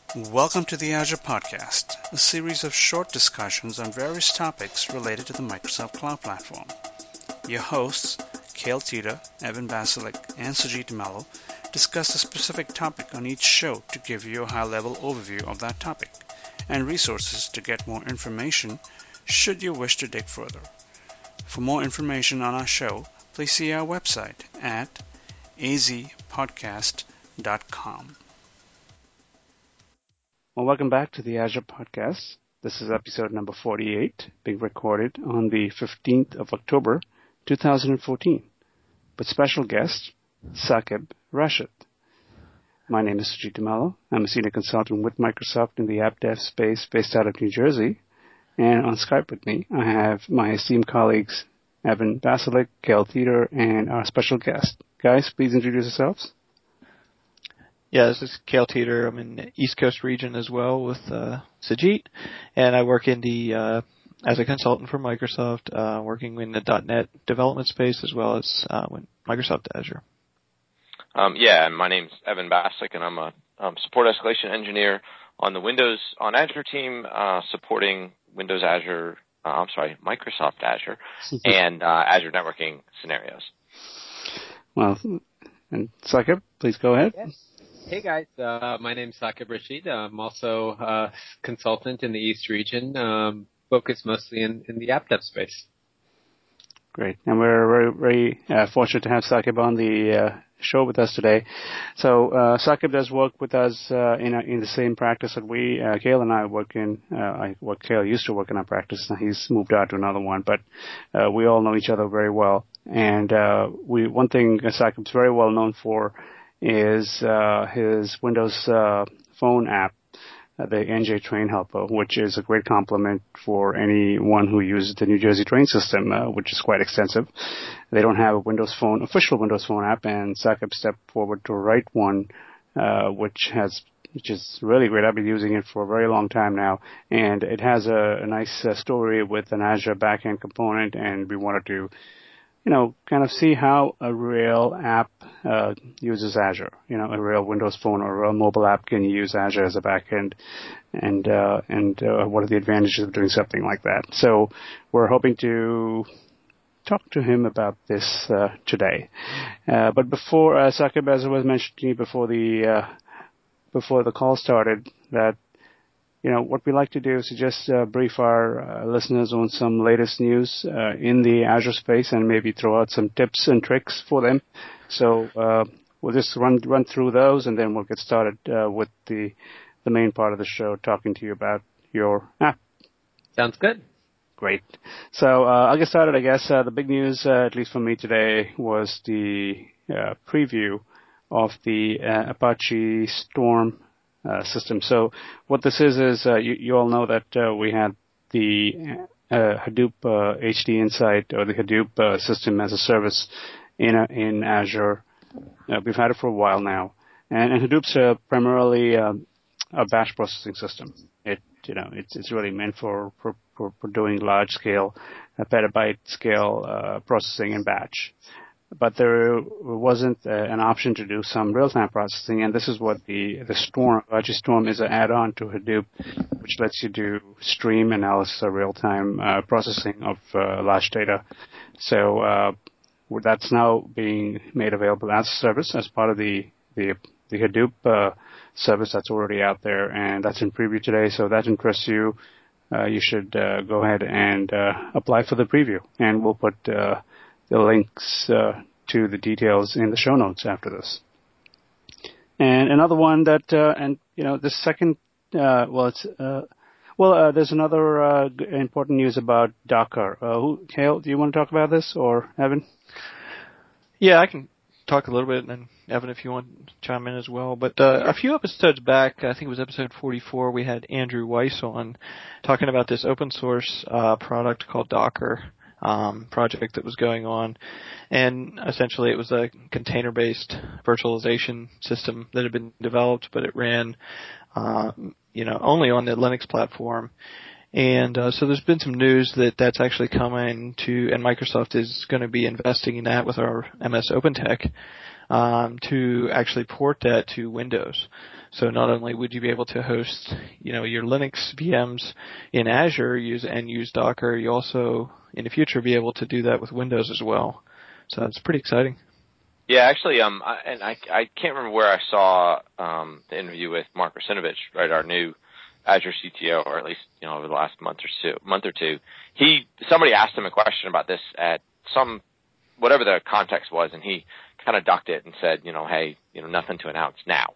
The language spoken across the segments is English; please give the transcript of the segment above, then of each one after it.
Welcome to the Azure Podcast, a series of short discussions on various topics related to the Microsoft Cloud Platform. Your hosts, Kale Tita, Evan Basilik, and Sujit Mello, discuss a specific topic on each show to give you a high-level overview of that topic, and resources to get more information should you wish to dig further. For more information on our show, please see our website at azpodcast.com. Well, welcome back to the Azure Podcast. This is episode number 48, being recorded on the 15th of October, 2014, with special guest, Saqib Rashid. My name is Sujit Mello. I'm a senior consultant with Microsoft in the app dev space based out of New Jersey. And on Skype with me, I have my esteemed colleagues, Evan Basilik, Kale Theater, and our special guest. Guys, please introduce yourselves. Yeah, this is Kale Teeter. I'm in the East Coast region as well with Sajit, and I work in the as a consultant for Microsoft, working in the .NET development space as well as with Microsoft Azure. My name's Evan Basic, and I'm a support escalation engineer on the on Azure team, supporting Microsoft Azure, and Azure networking scenarios. Well, and Saqib, please go ahead. Yes. Hey guys, my name's Saqib Rashid. I'm also a consultant in the East region, focused mostly in the app dev space. Great. And we're very fortunate to have Saqib on the show with us today. So Saqib does work with us in the same practice that Kale and I work in. Kale used to work in our practice. Now he's moved out to another one, but we all know each other very well. And one thing Saqib's very well known for is his Windows phone app, the NJ Train Helper, which is a great complement for anyone who uses the New Jersey train system, which is quite extensive. They don't have a official Windows Phone app, and Saqib stepped forward to write one, which is really great. I've been using it for a very long time now, and it has a nice story with an Azure backend component, and we wanted to kind of see how a real app uses Azure. A real Windows Phone or a real mobile app can use Azure as a backend, and what are the advantages of doing something like that. So we're hoping to talk to him about this today. But before Saqib, as I was mentioning before the call started, that what we like to do is to just brief our listeners on some latest news in the Azure space and maybe throw out some tips and tricks for them. So we'll just run through those, and then we'll get started with the main part of the show, talking to you about your app. Sounds good. Great. So I'll get started, I guess. The big news, at least for me today, was the preview of the Apache Storm system. So what this is you all know that we had the Hadoop HD Insight, or the Hadoop system as a service in Azure. We've had it for a while now, and Hadoop's primarily a batch processing system. It's really meant for doing large scale, petabyte scale processing in batch. But there wasn't an option to do some real-time processing, and this is what the Apache Storm is an add-on to Hadoop, which lets you do stream analysis or real-time processing of large data. So that's now being made available as a service, as part of the Hadoop service that's already out there, and that's in preview today. So if that interests you, you should go ahead and apply for the preview, and we'll put the links to the details in the show notes after this. And another one that, the second, there's another important news about Docker. Kale, do you want to talk about this, or Evan? Yeah, I can talk a little bit, and then Evan, if you want to chime in as well. But a few episodes back, I think it was episode 44, we had Andrew Weiss on talking about this open source product called Docker. Project that was going on, and essentially it was a container-based virtualization system that had been developed, but it ran, only on the Linux platform. And so there's been some news that that's actually coming and Microsoft is going to be investing in that with our MS OpenTech. to actually port that to Windows. So not only would you be able to host, your Linux VMs in Azure and use Docker, you also in the future be able to do that with Windows as well. So that's pretty exciting. Yeah, actually, I can't remember where I saw the interview with Mark Russinovich, right, our new Azure CTO, or at least over the last month or two. Somebody asked him a question about this at whatever the context was, and he kind of ducked it and said, hey, nothing to announce now.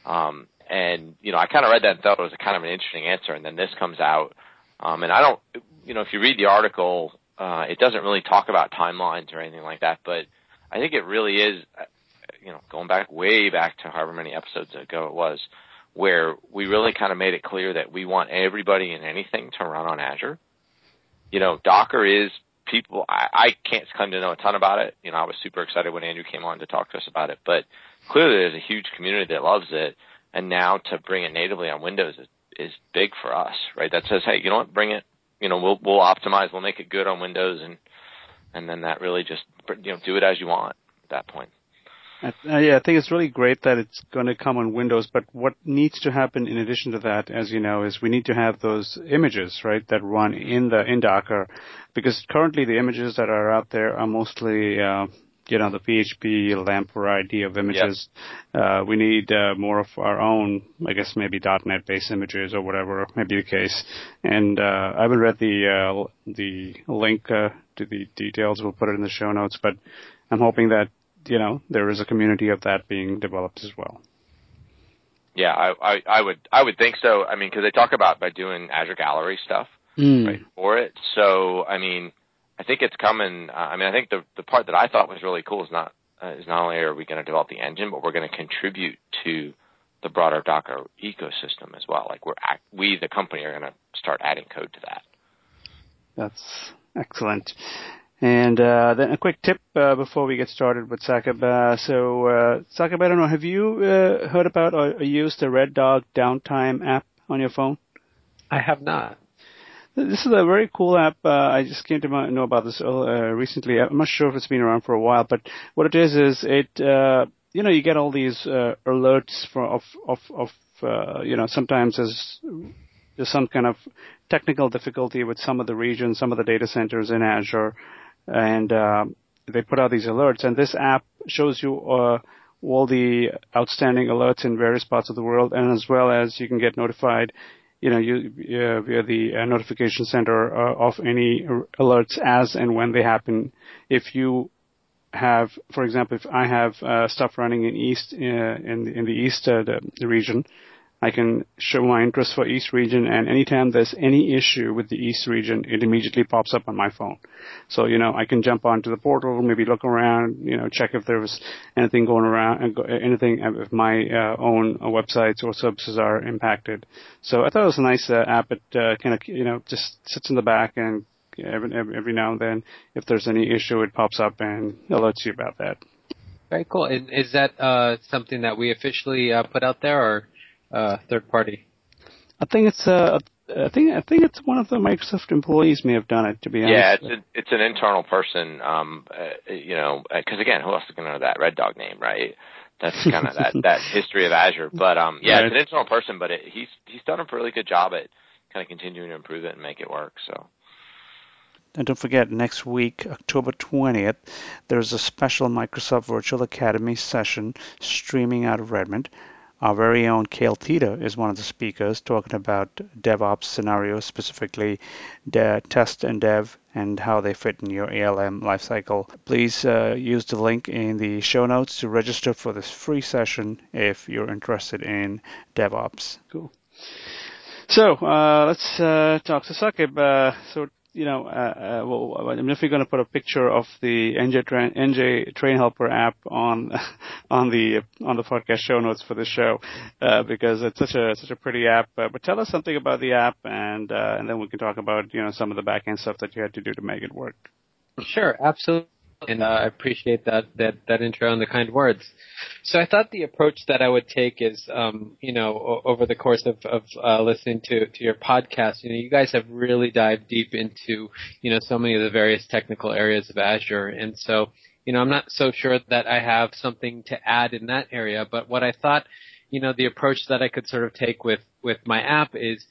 And I kind of read that and thought it was a kind of an interesting answer, and then this comes out, and I don't, if you read the article, it doesn't really talk about timelines or anything like that, but I think it really is, going way back to however many episodes ago it was, where we really kind of made it clear that we want everybody and anything to run on Azure. Docker is people, I can't claim to know a ton about it. I was super excited when Andrew came on to talk to us about it, but clearly there's a huge community that loves it, and now to bring it natively on Windows is big for us, right? That says, hey, you know what, bring it, we'll optimize, we'll make it good on Windows, and then that really just, do it as you want at that point. Yeah, I think it's really great that it's going to come on Windows, but what needs to happen in addition to that, as you know, is we need to have those images, right, that run in Docker, because currently the images that are out there are mostly, the PHP LAMP variety of images. Yep. We need more of our own, I guess maybe .NET-based images or whatever may be the case. And I haven't read the link to the details. We'll put it in the show notes, but I'm hoping that there is a community of that being developed as well. Yeah, I would think so. I mean, because they talk about by doing Azure Gallery stuff, right, for it. So, I mean, I think it's coming. I think the part that I thought was really cool is not only are we going to develop the engine, but we're going to contribute to the broader Docker ecosystem as well. Like we, the company, are going to start adding code to that. That's excellent. And then a quick tip before we get started with Saqib. Saqib, I don't know, have you heard about or used the Red Dog Downtime app on your phone? I have not. This is a very cool app. I just came to know about this recently. I'm not sure if it's been around for a while, but what it is it you get all these alerts sometimes there's some kind of technical difficulty with some of the regions, some of the data centers in Azure, and they put out these alerts, and this app shows you all the outstanding alerts in various parts of the world, and as well as you can get notified via the notification center of any alerts as and when they happen. If you have, for example, if I have stuff running in the East the region, I can show my interest for East region, and anytime there's any issue with the East region, it immediately pops up on my phone. So, I can jump onto the portal, maybe look around, check if there was anything going around, anything if my own websites or services are impacted. So I thought it was a nice app. It kind of, just sits in the back, and every now and then, if there's any issue, it pops up and alerts you about that. Very cool. And is that something that we officially put out there, or third party? I think it's I think it's one of the Microsoft employees may have done it, to be honest. Yeah, it's an internal person, because again, who else is going to know that Red Dog name, right? That's kind of that history of Azure. But right. It's an internal person, but he's done a really good job at kind of continuing to improve it and make it work. So. And don't forget, next week, October 20th, there's a special Microsoft Virtual Academy session streaming out of Redmond. Our very own Cale Tita is one of the speakers talking about DevOps scenarios, specifically test and dev, and how they fit in your ALM lifecycle. Please use the link in the show notes to register for this free session if you're interested in DevOps. Cool. So let's talk to Saqib. I'm definitely going to put a picture of the NJ Train Helper app on the podcast show notes for the show because it's such a pretty app. But tell us something about the app, and then we can talk about some of the back-end stuff that you had to do to make it work. Sure, absolutely. And I appreciate that intro and the kind words. So I thought the approach that I would take is, over the course of listening to your podcast, you guys have really dived deep into, so many of the various technical areas of Azure. And so, I'm not so sure that I have something to add in that area. But what I thought, the approach that I could sort of take with my app is,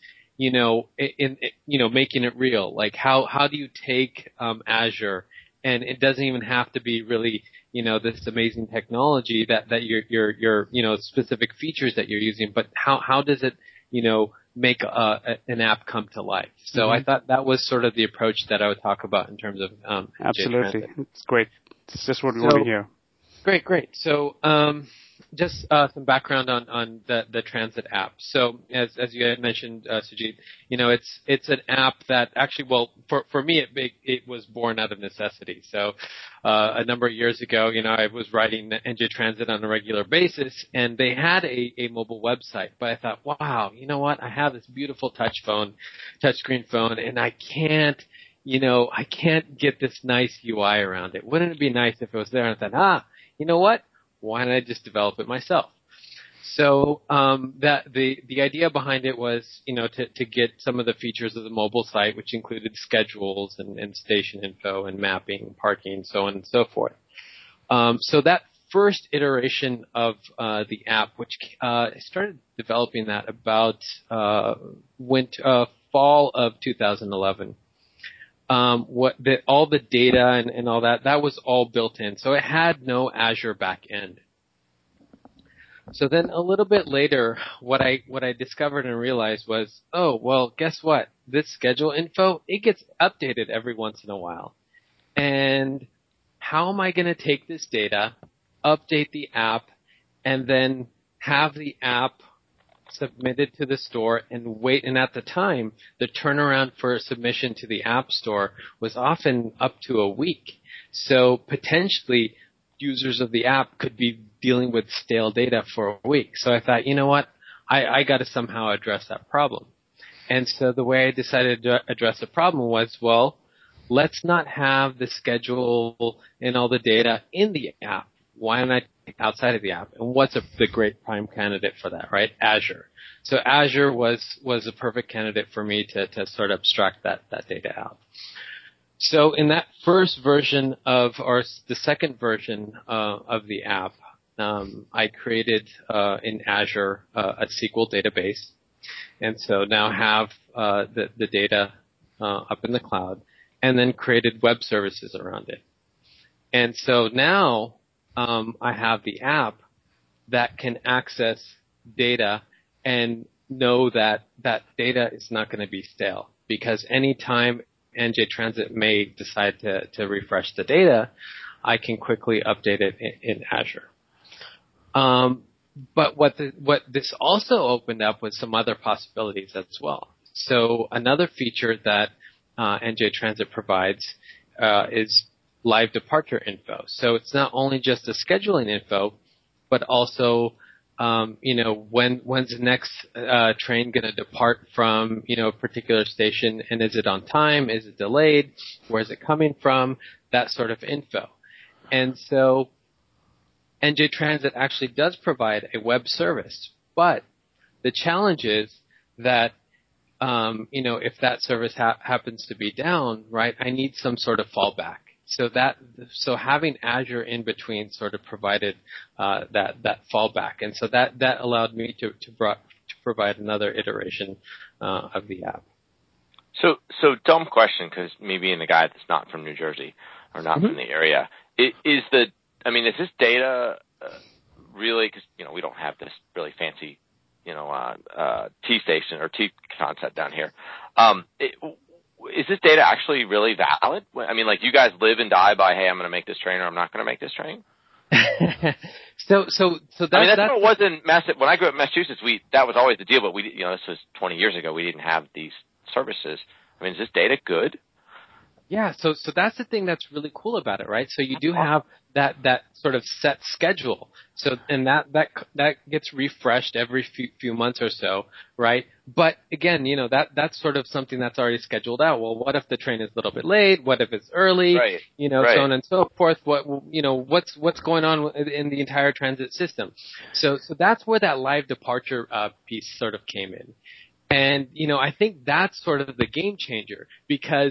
making it real. Like how do you take Azure, and it doesn't even have to be really, this amazing technology that your specific features that you're using, but how does it, make an app come to life? So I thought that was sort of the approach that I would talk about in terms of Absolutely. NJ Transit. It's great. It's just what we want to hear. Great. So just some background on the Transit app. So as you had mentioned, Sujit, it's an app that actually, well, for me, it was born out of necessity. So a number of years ago, I was writing NJ Transit on a regular basis, and they had a mobile website. But I thought, wow, you know what? I have this beautiful touchscreen phone, and I can't get this nice UI around it. Wouldn't it be nice if it was there? And I thought, you know what? Why don't I just develop it myself? So that the idea behind it was, to get some of the features of the mobile site, which included schedules and station info and mapping, parking, so on and so forth. So that first iteration of the app, which I started developing that about fall of 2011. All the data and all that was all built in. So it had no Azure backend. So then a little bit later, what I discovered and realized was, oh, well, guess what? This schedule info, it gets updated every once in a while. And how am I going to take this data, update the app, and then have the app submitted to the store and wait? And at the time, the turnaround for submission to the App Store was often up to a week. So potentially, users of the app could be dealing with stale data for a week. So I thought, you know what? I got to somehow address that problem. And so the way I decided to address the problem was, well, let's not have the schedule and all the data in the app. Why not outside of the app? And what's the great prime candidate for that, right? Azure. So Azure was a perfect candidate for me to sort of abstract that data out. So in that first version or the second version of the app, I created in Azure a SQL database, and so now have the data up in the cloud, and then created web services around it. And so now I have the app that can access data and know that data is not going to be stale, because anytime NJ Transit may decide to refresh the data, I can quickly update it in Azure. But what this also opened up was some other possibilities as well. So another feature that NJ Transit provides is live departure info. So it's not only just the scheduling info, but also when's the next train going to depart from a particular station, and is it on time? Is it delayed? Where is it coming from? That sort of info. And so NJ Transit actually does provide a web service, but the challenge is that if that service happens to be down, right, I need some sort of fallback. So having Azure in between sort of provided that fallback, and so that allowed me to provide another iteration of the app. So dumb question, because me being a guy that's not from New Jersey or not from the area, is this data really? Because we don't have this really fancy T station or T concept down here. Is this data actually really valid? I mean, like, you guys live and die by, hey, I'm going to make this train or I'm not going to make this train? So that's what it was in Massachusetts. When I grew up in Massachusetts, that was always the deal, but this was 20 years ago. We didn't have these services. I mean, is this data good? Yeah, so that's the thing that's really cool about it, right? So you do have that sort of set schedule. So and that gets refreshed every few months or so, right? But again, that's sort of something that's already scheduled out. Well, what if the train is a little bit late? What if it's early? Right. So on and so forth. What's going on in the entire transit system? So that's where that live departure piece sort of came in. And I think that's sort of the game changer, because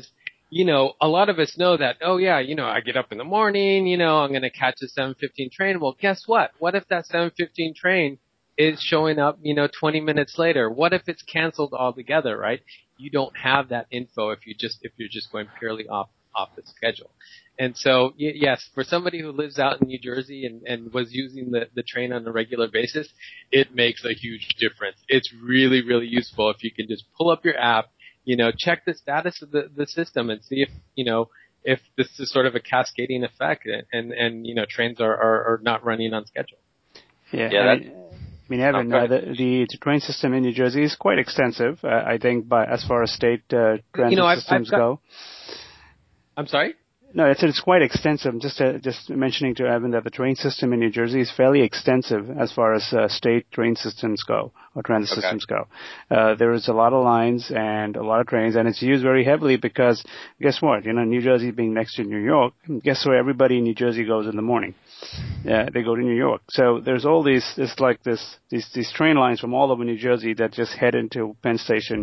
a lot of us know that, oh yeah, I get up in the morning, I'm going to catch a 7:15 train. Well, guess what? What if that 7:15 train is showing up, 20 minutes later? What if it's canceled altogether, right? You don't have that info if you're just going purely off the schedule. And so, yes, for somebody who lives out in New Jersey and was using the train on a regular basis, it makes a huge difference. It's really, really useful if you can just pull up your app, check the status of the system and see if this is sort of a cascading effect and trains are not running on schedule. Yeah. Evan, the train system in New Jersey is quite extensive, I think, as far as state transit systems go. I'm sorry? No, it's quite extensive. Just mentioning to Evan that the train system in New Jersey is fairly extensive as far as state train systems go, or transit systems go. There is a lot of lines and a lot of trains, and it's used very heavily because, guess what? New Jersey being next to New York, guess where everybody in New Jersey goes in the morning? They go to New York. So there's all these train lines from all over New Jersey that just head into Penn Station.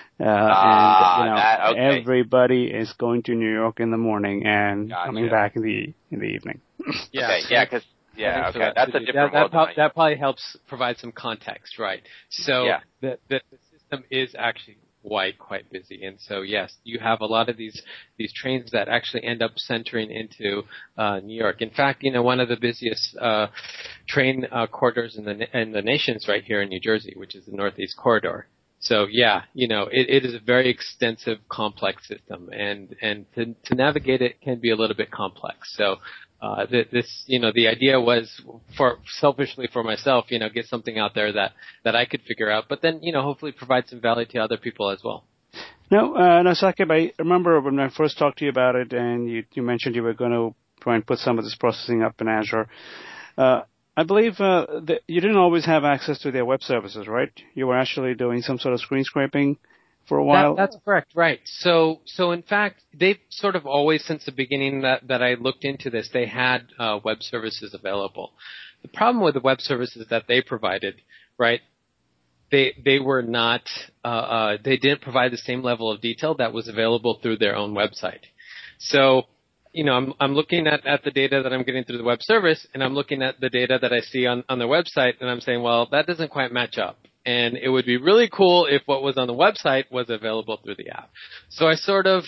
Everybody is going to New York in the morning and coming back in the evening. That's a different world. That probably helps provide some context, right? So the system is actually quite busy, and so yes, you have a lot of these trains that actually end up centering into New York. In fact, one of the busiest train corridors in the nation is right here in New Jersey, which is the Northeast Corridor. So it is a very extensive, complex system, and to navigate it can be a little bit complex. So the idea was selfishly for myself, get something out there that I could figure out, but then hopefully provide some value to other people as well. No, Saqib, I remember when I first talked to you about it, and you mentioned you were going to try and put some of this processing up in Azure. I believe that you didn't always have access to their web services, right? You were actually doing some sort of screen scraping for a while. That's correct, right. So in fact, they've sort of always, since the beginning that I looked into this, they had web services available. The problem with the web services that they provided, right, they were not, they didn't provide the same level of detail that was available through their own website. So I'm looking at the data that I'm getting through the web service, and I'm looking at the data that I see on their website, and I'm saying, well, that doesn't quite match up. And it would be really cool if what was on the website was available through the app. So I sort of,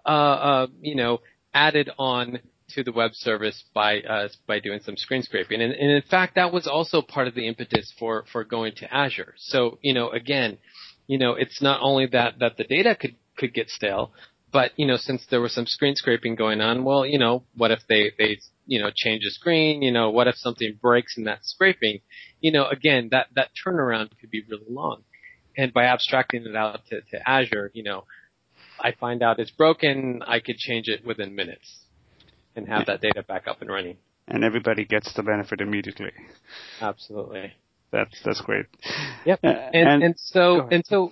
added on to the web service by doing some screen scraping. And in fact, that was also part of the impetus for going to Azure. So, again, it's not only that the data could get stale, but, since there was some screen scraping going on, well, what if they change the screen? What if something breaks in that scraping? Again, that turnaround could be really long. And by abstracting it out to Azure, I find out it's broken, I could change it within minutes and have that data back up and running. And everybody gets the benefit immediately. Absolutely. That's great. Yep. So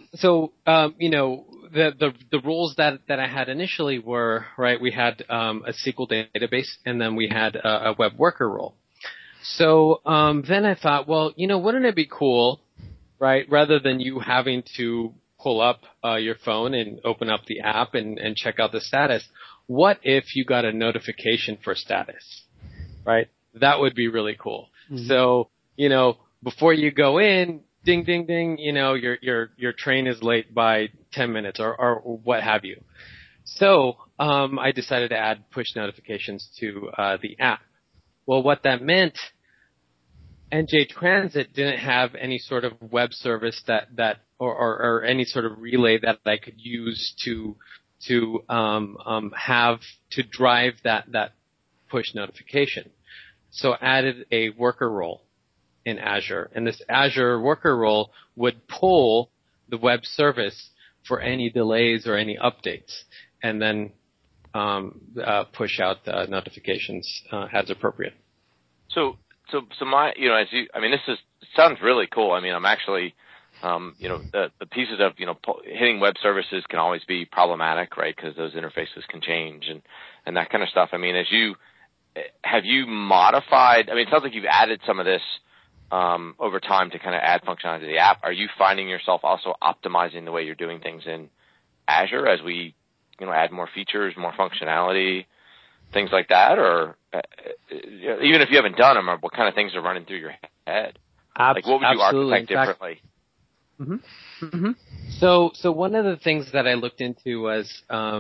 the rules that I had initially were, right, we had a SQL database, and then we had a web worker role. So then I thought, well, wouldn't it be cool, right, rather than you having to pull up your phone and open up the app and check out the status, what if you got a notification for status, right? That would be really cool. Mm-hmm. So, before you go in, ding, ding, ding, your train is late by 10 minutes or what have you. So, I decided to add push notifications to the app. Well, what that meant, NJ Transit didn't have any sort of web service that or any sort of relay that I could use to have to drive that push notification. So added a worker role in Azure, and this Azure worker role would pull the web service for any delays or any updates, and then push out notifications as appropriate. So my, this sounds really cool. I'm actually, the pieces of, hitting web services can always be problematic, right? Because those interfaces can change and that kind of stuff. Have you modified, it sounds like you've added some of this, over time to kind of add functionality to the app. Are you finding yourself also optimizing the way you're doing things in Azure as we add more features, more functionality, things like that? Or even if you haven't done them, or what kind of things are running through your head? Like, what would you architect differently? So one of the things that I looked into was,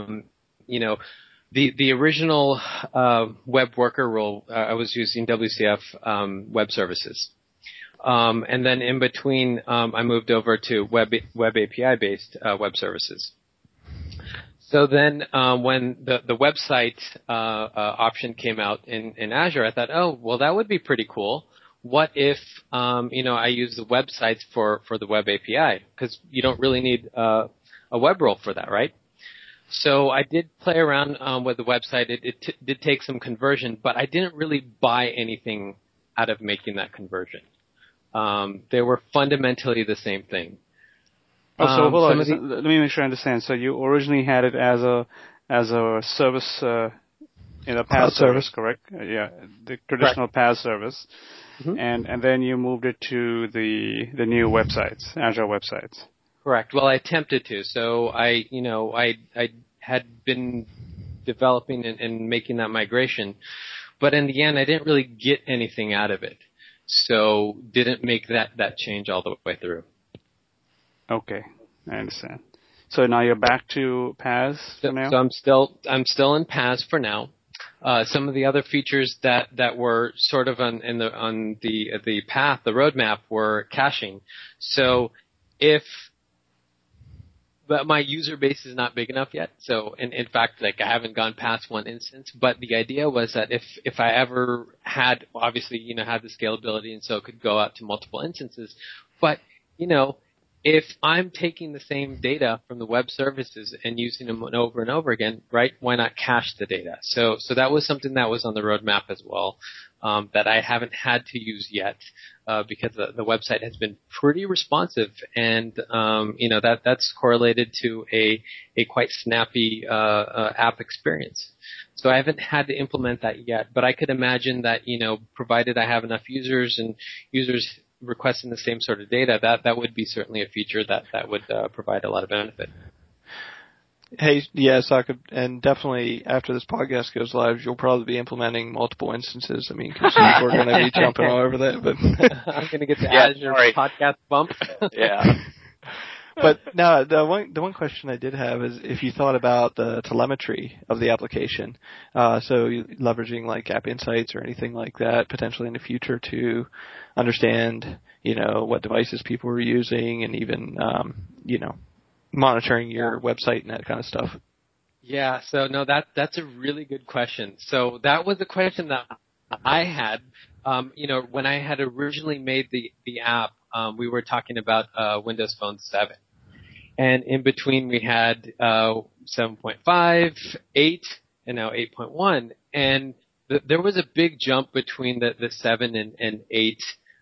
the original web worker role. I was using WCF web services, and then in between, I moved over to web API based web services. So then, when the website option came out in Azure, I thought, oh, well, that would be pretty cool. What if, I use the websites for the web API? Because you don't really need a web role for that, right? So I did play around with the website. It did take some conversion, but I didn't really buy anything out of making that conversion. They were fundamentally the same thing. Oh, so hold on. Let me make sure I understand. So you originally had it as a service in a PaaS service, correct? Yeah, the traditional PaaS service. Mm-hmm. And then you moved it to the new websites, Azure websites. Correct. Well, I attempted to. So I had been developing and making that migration, but in the end, I didn't really get anything out of it. So didn't make that change all the way through. Okay, I understand. So now you're back to PaaS for now? So I'm still in PaaS for now. Some of the other features that were sort of on the path, the roadmap, were caching. So but my user base is not big enough yet. So in fact, like, I haven't gone past one instance. But the idea was that if I ever had, obviously, had the scalability, and so it could go out to multiple instances. But if I'm taking the same data from the web services and using them over and over again, right, why not cache the data? So that was something that was on the roadmap as well, that I haven't had to use yet, because the website has been pretty responsive, and that's correlated to a quite snappy app experience. So I haven't had to implement that yet, but I could imagine that, provided I have enough users and users requesting the same sort of data, that would be certainly a feature that would provide a lot of benefit. Hey, yeah, Sakib, and definitely after this podcast goes live, you'll probably be implementing multiple instances. I mean, because we're going to be jumping all over that. But I'm going to get the Azure podcast bump. Yeah. But no, the one question I did have is if you thought about the telemetry of the application, so leveraging like App Insights or anything like that potentially in the future to understand, what devices people are using, and even, monitoring your website and that kind of stuff. Yeah, so no, that's a really good question. So that was the question that I had. When I had originally made the app, we were talking about Windows Phone 7. And in between we had 7.5, 8, and now 8.1. And there was a big jump between the 7 and 8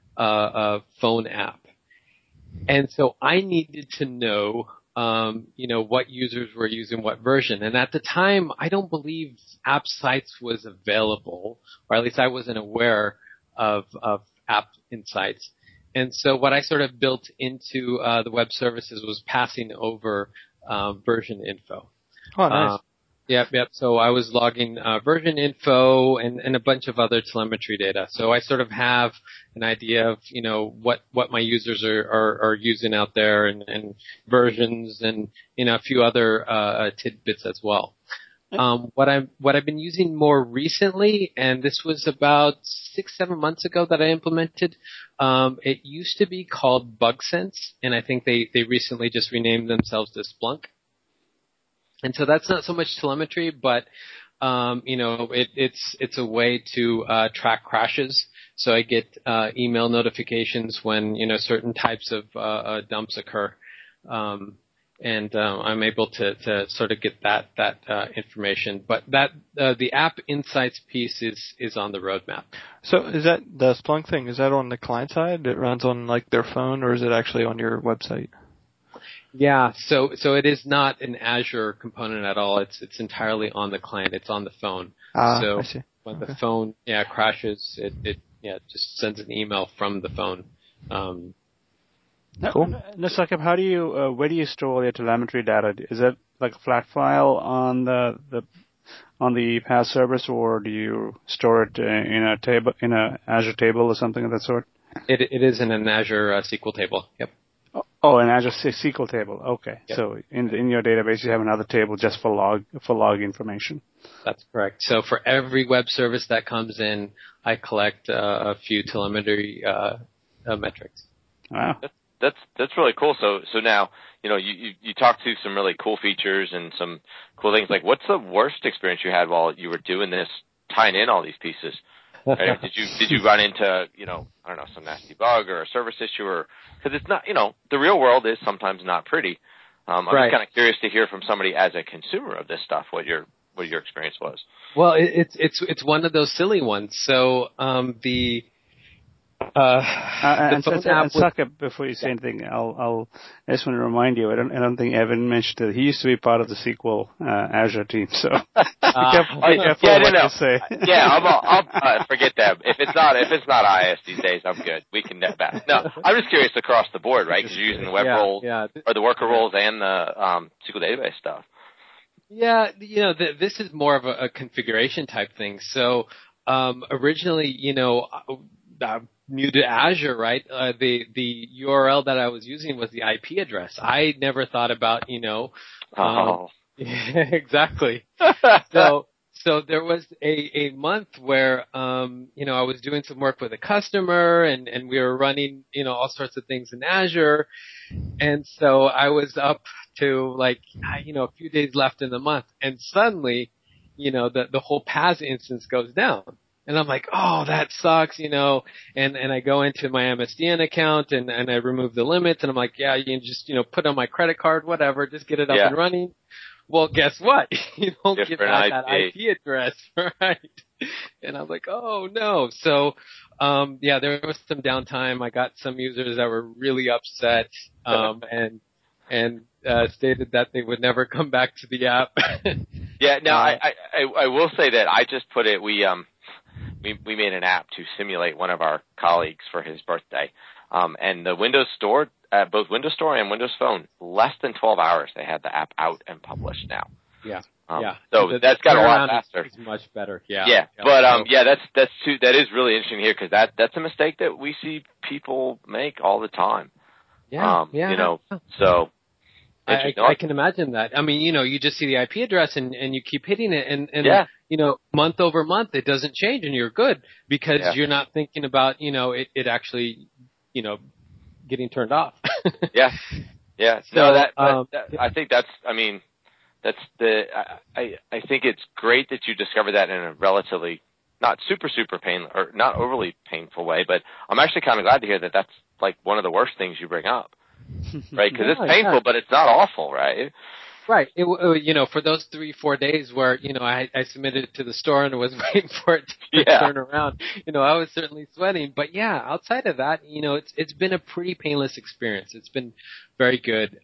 phone app. And so I needed to know, what users were using what version. And at the time, I don't believe App Sites was available, or at least I wasn't aware of App Insights. And so what I sort of built into the web services was passing over version info. Oh, nice. Yep. So I was logging version info and a bunch of other telemetry data. So I sort of have an idea of, what my users are using out there, and versions, and, a few other tidbits as well. What I've been using more recently, and this was about 6-7 months ago that I implemented, it used to be called BugSense, and I think they recently just renamed themselves to Splunk. And so that's not so much telemetry, but it's a way to track crashes. So I get email notifications when certain types of dumps occur. And I'm able to sort of get that information. But the App Insights piece is on the roadmap. So is that the Splunk thing? Is that on the client side? It runs on like their phone, or is it actually on your website? Yeah, so it is not an Azure component at all. It's entirely on the client. It's on the phone. So I see. When the phone crashes, it just sends an email from the phone. Cool. Now, Saqib, how do you where do you store your telemetry data? Is it like a flat file on the on the PaaS service, or do you store it in a table, in a Azure table or something of that sort? It is in an Azure SQL table. Yep. Oh, an Azure SQL table. Okay. Yep. So in your database, you have another table just for log information. That's correct. So for every web service that comes in, I collect a few telemetry metrics. Wow. That's really cool. So now, you talked to some really cool features and some cool things. Like, what's the worst experience you had while you were doing this, tying in all these pieces? Right? Did you run into, I don't know, some nasty bug or a service issue, or because it's not, the real world is sometimes not pretty. I'm Right. just kind of curious to hear from somebody as a consumer of this stuff what your experience was. Well, it's one of those silly ones. So And Saqib, before you say anything, I just want to remind you. I don't think Evan mentioned it. He used to be part of the SQL Azure team, so be careful what you say. Yeah, I'll forget that. If it's not IIS these days, I'm good. We can net back. No, I'm just curious across the board, right? Because you're using the web roles or the worker roles and the SQL database stuff. Yeah, this is more of a configuration type thing. So originally, I'm new to Azure, right? The URL that I was using was the IP address. I never thought about, exactly. So there was a month where, I was doing some work with a customer and we were running, all sorts of things in Azure. And so I was up to a few days left in the month, and suddenly, the whole PaaS instance goes down. And I'm like, oh, that sucks, and I go into my MSDN account and I remove the limits, and I'm like, yeah, you can just, put on my credit card, whatever, just get it up and running. Well, guess what? You don't get back that IP address, right? And I was like, oh no. So, there was some downtime. I got some users that were really upset, and stated that they would never come back to the app. Yeah, no, I will say that I just put it, we made an app to simulate one of our colleagues for his birthday. And the Windows Store, both Windows Store and Windows Phone, less than 12 hours they had the app out and published now. Yeah. So that's got a lot faster. It's much better. Yeah. Yeah. But that is really interesting here, because that's a mistake that we see people make all the time. Yeah. So I can imagine that. I mean, you just see the IP address and you keep hitting it, and month over month it doesn't change, and you're good because you're not thinking about it actually getting turned off. Yeah. So, I think I think it's great that you discovered that in a relatively not super pain or not overly painful way, but I'm actually kind of glad to hear that that's like one of the worst things you bring up. Right, because it's painful, but it's not awful, right? Right. For those 3-4 days where, I submitted it to the store and was waiting for it to turn around, I was certainly sweating. But yeah, outside of that, it's been a pretty painless experience. It's been very good.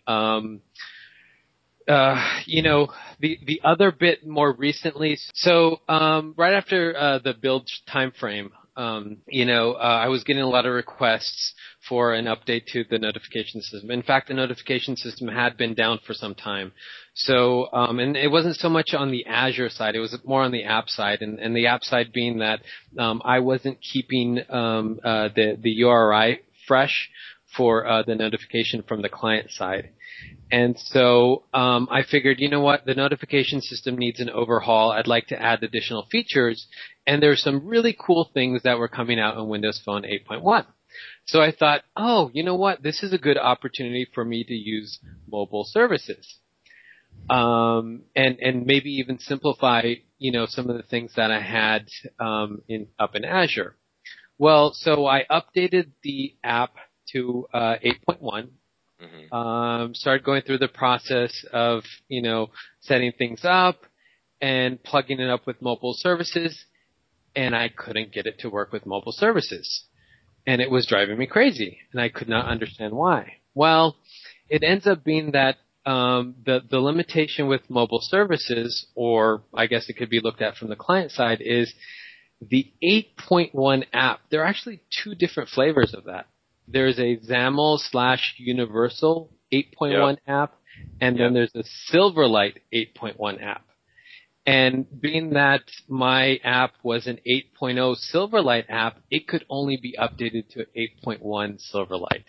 The other bit more recently, so right after the build time frame, I was getting a lot of requests for an update to the notification system. In fact, the notification system had been down for some time. So, and it wasn't so much on the Azure side, it was more on the app side, and the app side being that I wasn't keeping the URI fresh for the notification from the client side. And so I figured, the notification system needs an overhaul. I'd like to add additional features. And there's some really cool things that were coming out on Windows Phone 8.1. So I thought, this is a good opportunity for me to use mobile services. And maybe even simplify, some of the things that I had up in Azure. Well, so I updated the app to 8.1. Mm-hmm. Started going through the process of, setting things up and plugging it up with mobile services, and I couldn't get it to work with mobile services. And it was driving me crazy, and I could not understand why. Well, it ends up being that the limitation with mobile services, or I guess it could be looked at from the client side, is the 8.1 app. There are actually two different flavors of that. there's a XAML/Universal 8.1 app, and then there's a Silverlight 8.1 app. And being that my app was an 8.0 Silverlight app, it could only be updated to 8.1 Silverlight.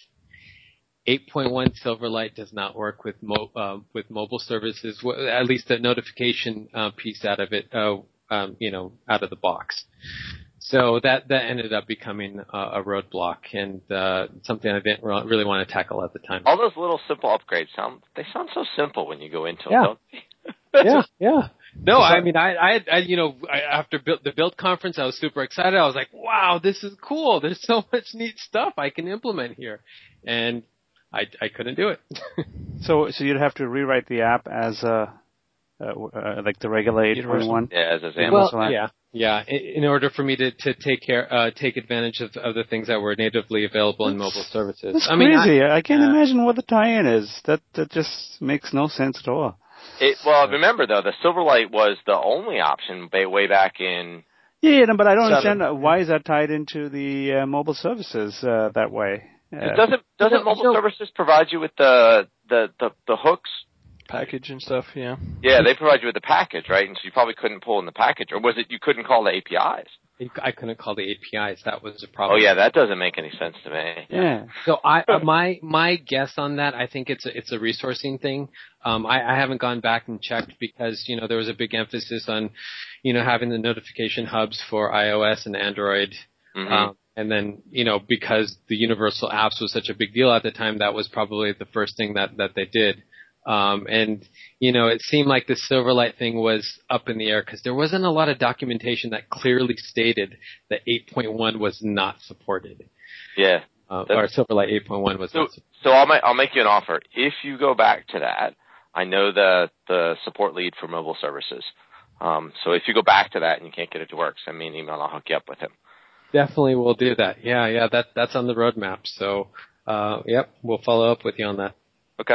8.1 Silverlight does not work with mobile services, at least the notification piece out of it, out of the box. So that ended up becoming a roadblock and something I didn't really want to tackle at the time. All those little simple upgrades sound so simple when you go into them, don't they? Yeah. No, I mean, after the Build conference, I was super excited. I was like, wow, this is cool. There's so much neat stuff I can implement here. And I couldn't do it. So you'd have to rewrite the app as like the regular 8.1? Yeah, as a XAML. Well, yeah. In order for me to take advantage of the things that were natively available in mobile services. That's crazy. I can't imagine what the tie-in is. That just makes no sense at all. Remember though, the Silverlight was the only option way back in. Yeah, but I don't understand why is that tied into the mobile services that way. Doesn't mobile services provide you with the hooks package and stuff? Yeah. Yeah, they provide you with the package, right? And so you probably couldn't pull in the package, or was it you couldn't call the APIs? I couldn't call the APIs. That was the problem. Oh yeah, that doesn't make any sense to me. Yeah. So my guess on that, I think it's a resourcing thing. I haven't gone back and checked because there was a big emphasis on having the notification hubs for iOS and Android. Mm-hmm. And then, because the universal apps was such a big deal at the time, that was probably the first thing that they did. It seemed like the Silverlight thing was up in the air because there wasn't a lot of documentation that clearly stated that 8.1 was not supported. Yeah. Or Silverlight 8.1 was not supported. So I'll make you an offer. If you go back to that, I know the support lead for mobile services. So if you go back to that and you can't get it to work, send me an email and I'll hook you up with him. Definitely will do that. Yeah, that's on the roadmap. So, we'll follow up with you on that. Okay.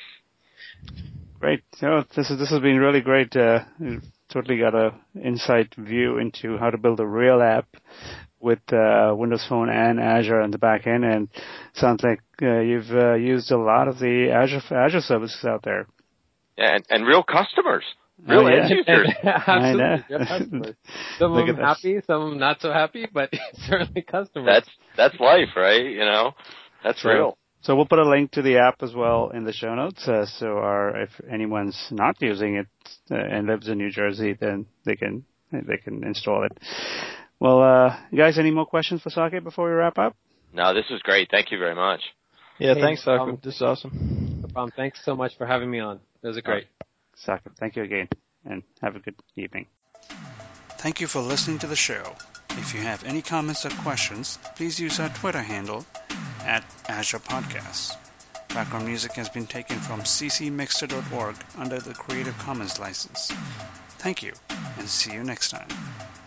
Great. This has been really great. You totally got a insight view into how to build a real app with Windows Phone and Azure on the back end, and sounds like you've used a lot of the Azure services out there. Yeah, and real customers. Real end users. Absolutely. Some of them happy, some of them not so happy, but certainly customers. That's life, right? That's real. So we'll put a link to the app as well in the show notes. If anyone's not using it and lives in New Jersey, then they can install it. Well, guys, any more questions for Sakib before we wrap up? No, this was great. Thank you very much. Yeah, thanks, Sakib. This is awesome. No problem. Thanks so much for having me on. It was great. Sakib, thank you again, and have a good evening. Thank you for listening to the show. If you have any comments or questions, please use our Twitter handle @AzurePodcasts. Background music has been taken from ccmixter.org under the Creative Commons license. Thank you, and see you next time.